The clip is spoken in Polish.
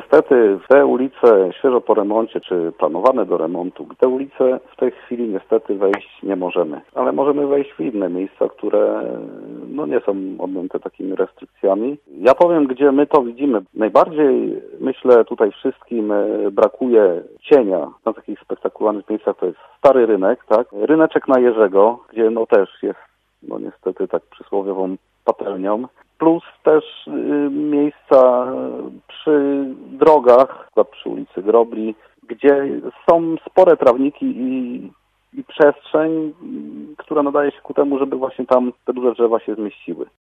niestety te ulice świeżo po remoncie, czy planowane do remontu, te ulice w tej chwili niestety wejść nie możemy. Ale możemy wejść w inne miejsca, które nie są objęte takimi restrykcjami. Ja powiem, gdzie my to widzimy. Najbardziej, myślę, tutaj wszystkim brakuje cienia na takich spektakularnych miejscach. To jest Stary Rynek, tak? Ryneczek na Jerzego, gdzie też jest niestety tak przysłowiową patelnią. Plus też miejsca przy drogach, przy ulicy Grobli, gdzie są spore trawniki i przestrzeń, która nadaje się ku temu, żeby właśnie tam te duże drzewa się zmieściły.